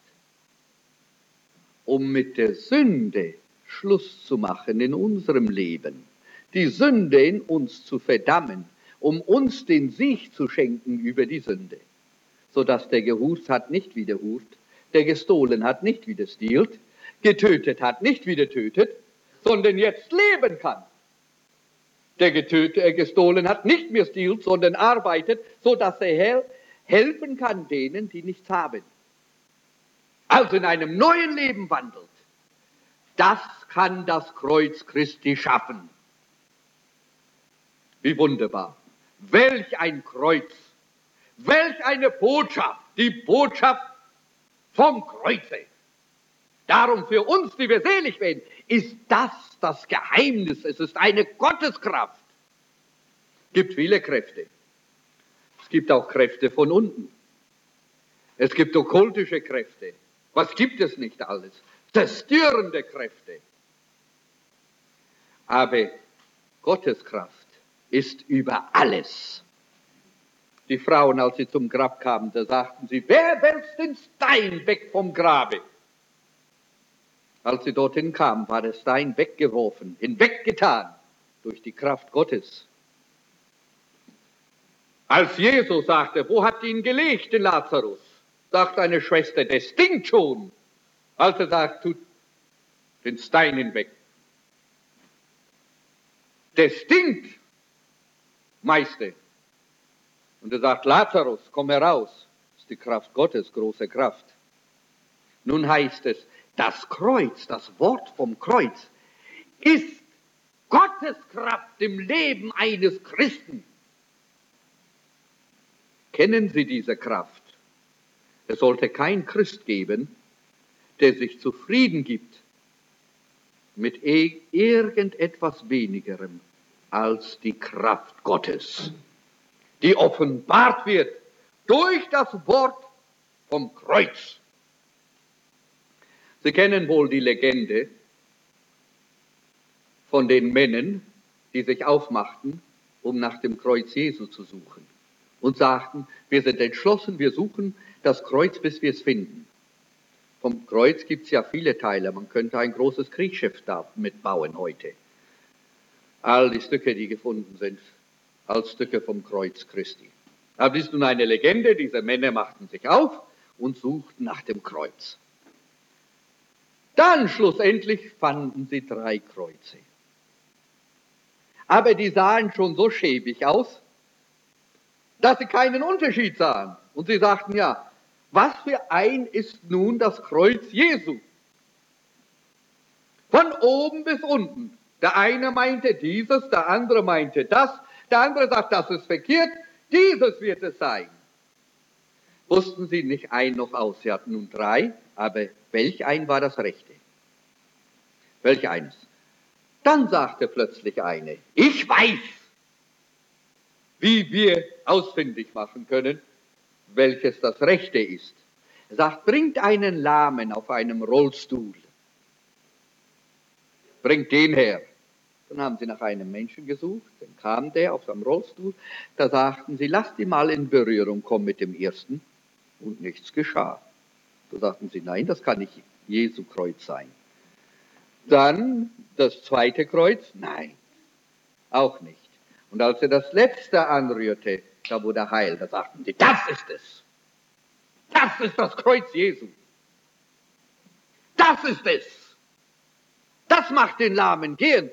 um mit der Sünde Schluss zu machen in unserem Leben, die Sünde in uns zu verdammen, um uns den Sieg zu schenken über die Sünde, sodass der gehurt hat, nicht wieder hurt, der gestohlen hat, nicht wieder stiehlt, getötet hat, nicht wieder tötet, sondern jetzt leben kann. Der gestohlen hat, nicht mehr stiehlt, sondern arbeitet, sodass er helfen kann denen, die nichts haben. Also in einem neuen Leben wandelt. Das kann das Kreuz Christi schaffen. Wie wunderbar. Welch ein Kreuz. Welch eine Botschaft. Die Botschaft vom Kreuze. Darum für uns, die wir selig werden, ist das Geheimnis. Es ist eine Gotteskraft. Es gibt viele Kräfte. Es gibt auch Kräfte von unten. Es gibt okkultische Kräfte. Was gibt es nicht alles? Zerstörende Kräfte. Aber Gottes Kraft ist über alles. Die Frauen, als sie zum Grab kamen, da sagten sie, wer wälzt den Stein weg vom Grabe? Als sie dorthin kamen, war der Stein weggeworfen, hinweggetan durch die Kraft Gottes. Als Jesus sagte, wo habt ihr ihn gelegt, den Lazarus? Sagt eine Schwester, der stinkt schon. Als er sagt, tut den Stein hinweg. Der stinkt, Meister. Und er sagt, Lazarus, komm heraus. Das ist die Kraft Gottes, große Kraft. Nun heißt es, das Kreuz, das Wort vom Kreuz, ist Gottes Kraft im Leben eines Christen. Kennen Sie diese Kraft? Es sollte kein Christ geben, der sich zufrieden gibt mit irgendetwas Wenigerem als die Kraft Gottes, die offenbart wird durch das Wort vom Kreuz. Sie kennen wohl die Legende von den Männern, die sich aufmachten, um nach dem Kreuz Jesu zu suchen und sagten, wir sind entschlossen, wir suchen das Kreuz, bis wir es finden. Vom Kreuz gibt es ja viele Teile, man könnte ein großes Kriegsschiff damit bauen heute. All die Stücke, die gefunden sind, als Stücke vom Kreuz Christi. Aber das ist nun eine Legende, diese Männer machten sich auf und suchten nach dem Kreuz. Dann schlussendlich fanden sie 3 Kreuze. Aber die sahen schon so schäbig aus, dass sie keinen Unterschied sahen. Und sie sagten, ja, was für ein ist nun das Kreuz Jesu? Von oben bis unten. Der eine meinte dieses, der andere meinte das, der andere sagt, das ist verkehrt, dieses wird es sein. Wussten sie nicht ein noch aus, sie hatten nun 3, aber welch ein war das Rechte? Welch eines? Dann sagte plötzlich eine, ich weiß, wie wir ausfindig machen können, welches das Rechte ist. Er sagt, bringt einen Lahmen auf einem Rollstuhl. Bringt den her. Dann haben sie nach einem Menschen gesucht, dann kam der auf seinem Rollstuhl. Da sagten sie, lasst ihn mal in Berührung kommen mit dem ersten. Und nichts geschah. Da sagten sie, nein, das kann nicht Jesu Kreuz sein. Dann das zweite Kreuz, nein, auch nicht. Und als er das letzte anrührte, da wurde er heil. Da sagten sie, das ist es. Das ist das Kreuz Jesu. Das ist es. Das macht den Lahmen gehend.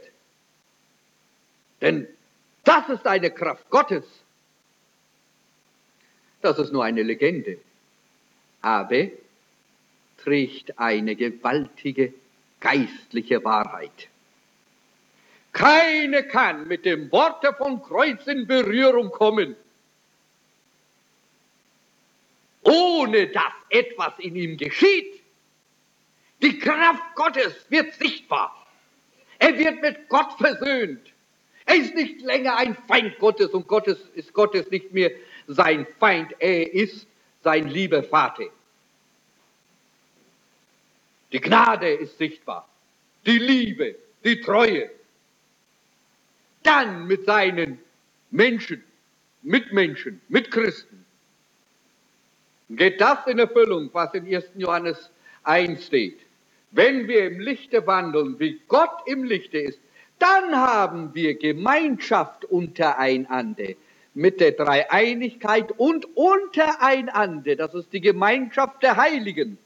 Denn das ist eine Kraft Gottes. Das ist nur eine Legende. Aber trägt eine gewaltige geistliche Wahrheit. Keine kann mit dem Worte von Kreuz in Berührung kommen, ohne dass etwas in ihm geschieht. Die Kraft Gottes wird sichtbar. Er wird mit Gott versöhnt. Er ist nicht länger ein Feind Gottes und Gott ist nicht mehr sein Feind. Er ist sein lieber Vater. Die Gnade ist sichtbar. Die Liebe, die Treue. Dann mit seinen Menschen, Mitmenschen, Mitchristen. Geht das in Erfüllung, was in 1. Johannes 1 steht. Wenn wir im Lichte wandeln, wie Gott im Lichte ist, dann haben wir Gemeinschaft untereinander mit der Dreieinigkeit und untereinander. Das ist die Gemeinschaft der Heiligen.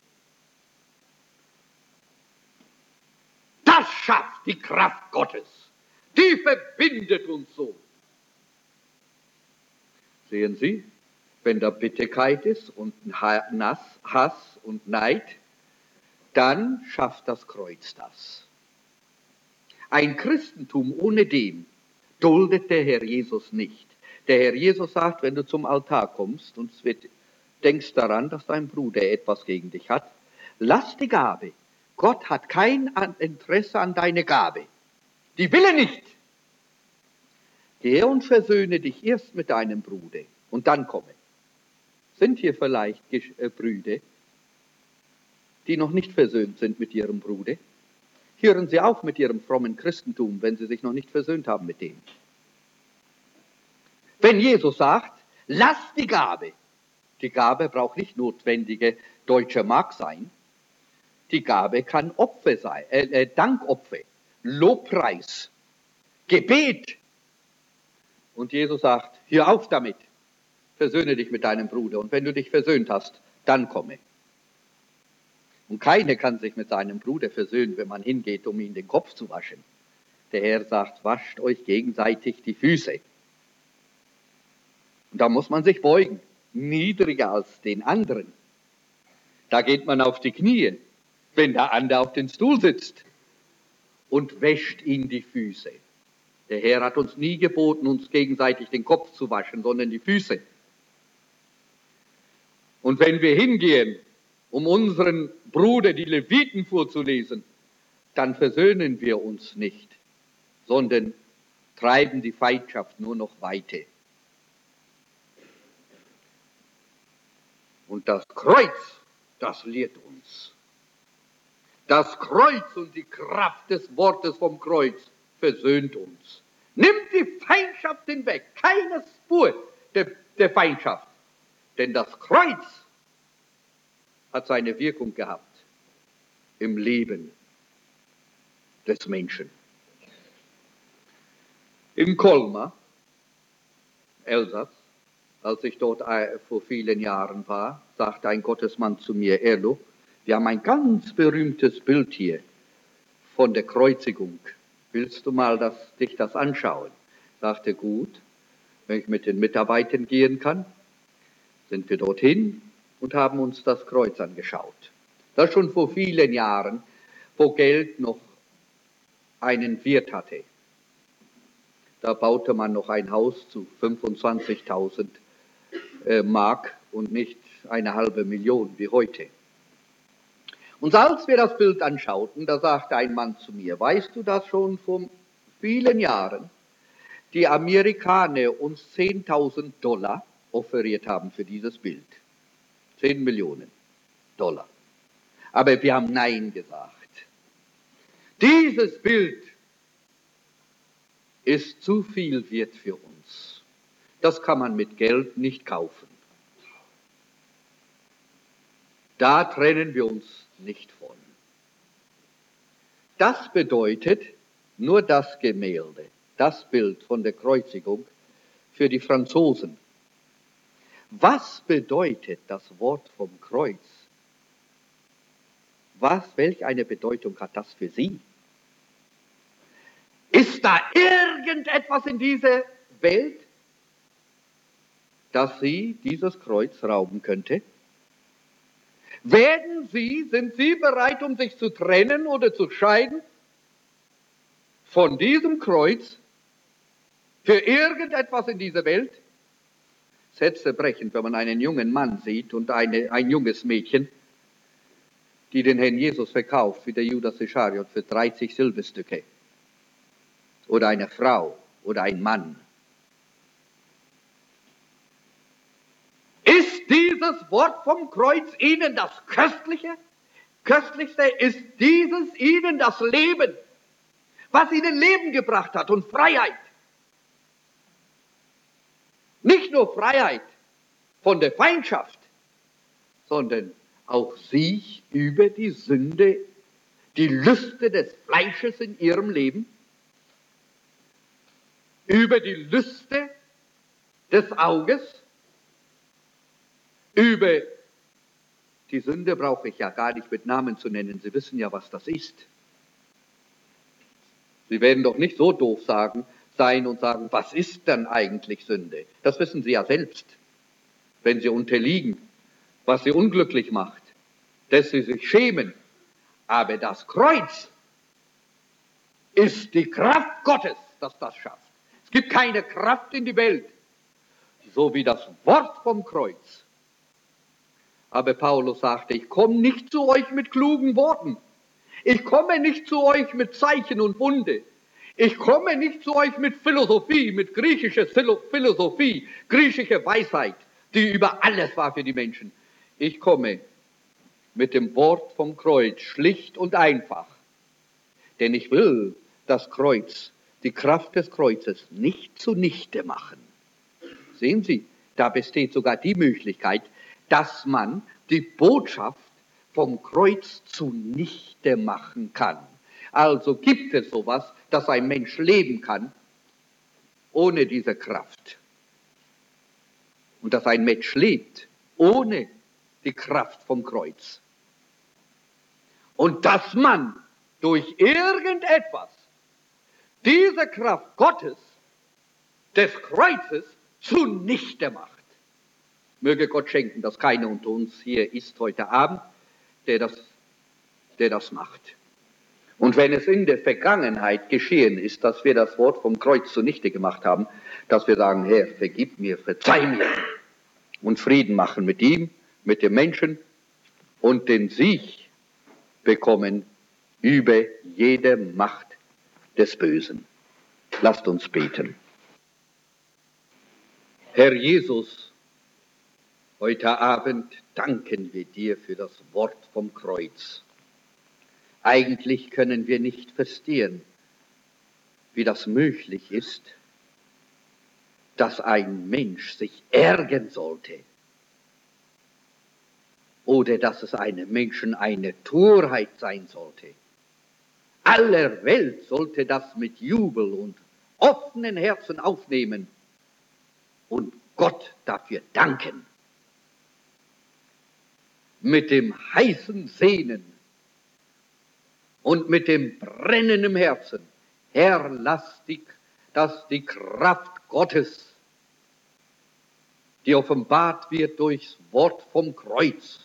Das schafft die Kraft Gottes. Die verbindet uns so. Sehen Sie, wenn da Bitterkeit ist und Hass und Neid, dann schafft das Kreuz das. Ein Christentum ohne dem duldet der Herr Jesus nicht. Der Herr Jesus sagt, wenn du zum Altar kommst und denkst daran, dass dein Bruder etwas gegen dich hat, lass die Gabe. Gott hat kein Interesse an deiner Gabe. Die will er nicht. Geh und versöhne dich erst mit deinem Bruder und dann komme. Sind hier vielleicht Brüder, die noch nicht versöhnt sind mit ihrem Bruder? Hören Sie auf mit Ihrem frommen Christentum, wenn Sie sich noch nicht versöhnt haben mit dem. Wenn Jesus sagt, lass die Gabe braucht nicht notwendige deutsche Mark sein, die Gabe kann Opfer sein, Dankopfer, Lobpreis, Gebet. Und Jesus sagt, hör auf damit, versöhne dich mit deinem Bruder und wenn du dich versöhnt hast, dann komme. Und keiner kann sich mit seinem Bruder versöhnen, wenn man hingeht, um ihm den Kopf zu waschen. Der Herr sagt, wascht euch gegenseitig die Füße. Und da muss man sich beugen, niedriger als den anderen. Da geht man auf die Knie, wenn der andere auf den Stuhl sitzt und wäscht ihm die Füße. Der Herr hat uns nie geboten, uns gegenseitig den Kopf zu waschen, sondern die Füße. Und wenn wir hingehen, um unseren Bruder, die Leviten, vorzulesen, dann versöhnen wir uns nicht, sondern treiben die Feindschaft nur noch weiter. Und das Kreuz, das lehrt uns. Das Kreuz und die Kraft des Wortes vom Kreuz versöhnt uns. Nimmt die Feindschaft hinweg, keine Spur der Feindschaft. Denn das Kreuz hat seine Wirkung gehabt im Leben des Menschen. In Colmar, Elsass, als ich dort vor vielen Jahren war, sagte ein Gottesmann zu mir: Erlo, wir haben ein ganz berühmtes Bild hier von der Kreuzigung. Willst du mal dich das anschauen? Sagte, gut, wenn ich mit den Mitarbeitern gehen kann. Sind wir dorthin und haben uns das Kreuz angeschaut. Das schon vor vielen Jahren, wo Geld noch einen Wert hatte. Da baute man noch ein Haus zu 25.000 Mark und nicht 500.000 wie heute. Und als wir das Bild anschauten, da sagte ein Mann zu mir: Weißt du, dass schon vor vielen Jahren die Amerikaner uns $10.000 offeriert haben für dieses Bild? 10 Millionen $. Aber wir haben Nein gesagt. Dieses Bild ist zu viel wert für uns. Das kann man mit Geld nicht kaufen. Da trennen wir uns nicht von. Das bedeutet nur das Gemälde, das Bild von der Kreuzigung für die Franzosen. Was bedeutet das Wort vom Kreuz? Welch eine Bedeutung hat das für Sie? Ist da irgendetwas in dieser Welt, das Sie dieses Kreuz rauben könnte? Sind Sie bereit, um sich zu trennen oder zu scheiden von diesem Kreuz für irgendetwas in dieser Welt? Das Herz zerbrechend, wenn man einen jungen Mann sieht und ein junges Mädchen, die den Herrn Jesus verkauft, wie der Judas Ischariot, für 30 Silberstücke. Oder eine Frau oder ein Mann. Ist dieses Wort vom Kreuz Ihnen das Köstliche? Köstlichste ist dieses Ihnen das Leben, was Ihnen Leben gebracht hat und Freiheit. Nicht nur Freiheit von der Feindschaft, sondern auch Sieg über die Sünde, die Lüste des Fleisches in Ihrem Leben, über die Lüste des Auges, über die Sünde brauche ich ja gar nicht mit Namen zu nennen. Sie wissen ja, was das ist. Sie werden doch nicht so doof sein und sagen, was ist denn eigentlich Sünde? Das wissen Sie ja selbst, wenn Sie unterliegen, was Sie unglücklich macht, dass Sie sich schämen. Aber das Kreuz ist die Kraft Gottes, das das schafft. Es gibt keine Kraft in die Welt, so wie das Wort vom Kreuz. Aber Paulus sagte, ich komme nicht zu euch mit klugen Worten. Ich komme nicht zu euch mit Zeichen und Wunder. Ich komme nicht zu euch mit Philosophie, mit griechischer Philosophie, griechischer Weisheit, die über alles war für die Menschen. Ich komme mit dem Wort vom Kreuz, schlicht und einfach. Denn ich will das Kreuz, die Kraft des Kreuzes nicht zunichte machen. Sehen Sie, da besteht sogar die Möglichkeit, dass man die Botschaft vom Kreuz zunichte machen kann. Also gibt es sowas, dass ein Mensch leben kann ohne diese Kraft. Und dass ein Mensch lebt ohne die Kraft vom Kreuz. Und dass man durch irgendetwas diese Kraft Gottes, des Kreuzes, zunichte macht. Möge Gott schenken, dass keiner unter uns hier ist heute Abend, der das macht. Und wenn es in der Vergangenheit geschehen ist, dass wir das Wort vom Kreuz zunichte gemacht haben, dass wir sagen, Herr, vergib mir, verzeih mir und Frieden machen mit ihm, mit dem Menschen und den Sieg bekommen über jede Macht des Bösen. Lasst uns beten. Herr Jesus, heute Abend danken wir dir für das Wort vom Kreuz. Eigentlich können wir nicht verstehen, wie das möglich ist, dass ein Mensch sich ärgern sollte oder dass es einem Menschen eine Torheit sein sollte. Aller Welt sollte das mit Jubel und offenen Herzen aufnehmen und Gott dafür danken. Mit dem heißen Sehnen und mit dem brennenden Herzen, Herr, dass die Kraft Gottes, die offenbart wird durchs Wort vom Kreuz,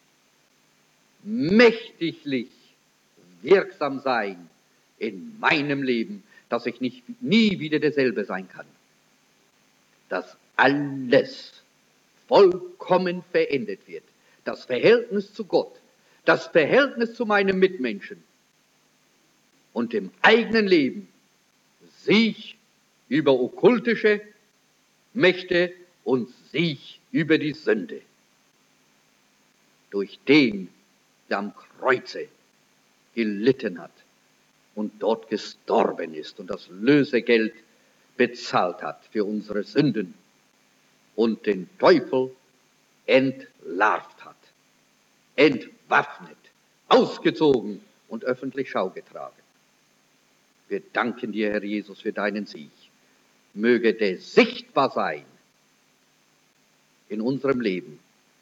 mächtiglich wirksam sein in meinem Leben, dass ich nie wieder derselbe sein kann. Dass alles vollkommen verändert wird. Das Verhältnis zu Gott, das Verhältnis zu meinem Mitmenschen und im eigenen Leben Sieg über okkultische Mächte und Sieg über die Sünde. Durch den, der am Kreuze gelitten hat und dort gestorben ist und das Lösegeld bezahlt hat für unsere Sünden und den Teufel entlarvt hat, entwaffnet, ausgezogen und öffentlich Schau getragen. Wir danken dir, Herr Jesus, für deinen Sieg. Möge der sichtbar sein in unserem Leben,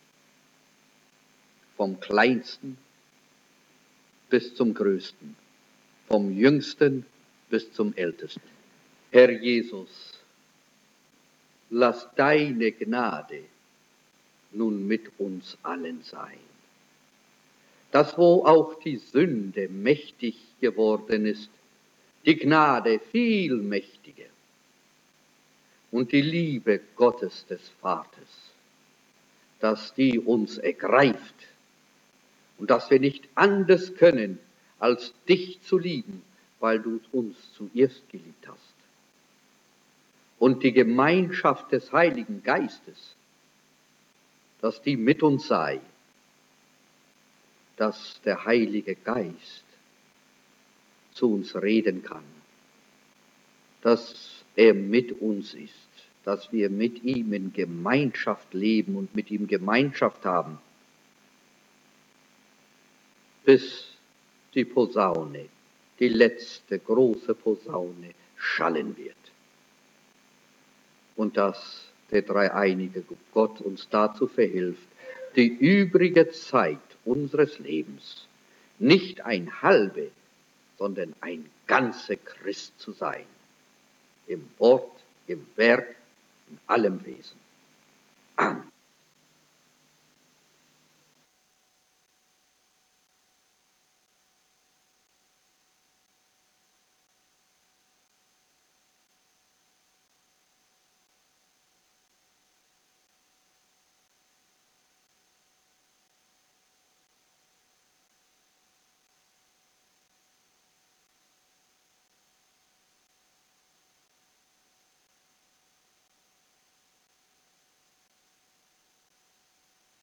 vom Kleinsten bis zum Größten, vom Jüngsten bis zum Ältesten. Herr Jesus, lass deine Gnade nun mit uns allen sein. Dass wo auch die Sünde mächtig geworden ist, die Gnade viel mächtiger und die Liebe Gottes des Vaters, dass die uns ergreift und dass wir nicht anders können, als dich zu lieben, weil du uns zuerst geliebt hast. Und die Gemeinschaft des Heiligen Geistes, dass die mit uns sei, dass der Heilige Geist zu uns reden kann, dass er mit uns ist, dass wir mit ihm in Gemeinschaft leben und mit ihm Gemeinschaft haben, bis die Posaune, die letzte große Posaune, schallen wird. Und dass der dreieinige Gott uns dazu verhilft, die übrige Zeit unseres Lebens nicht ein halbe, sondern ein ganzer Christ zu sein. Im Wort, im Werk, in allem Wesen.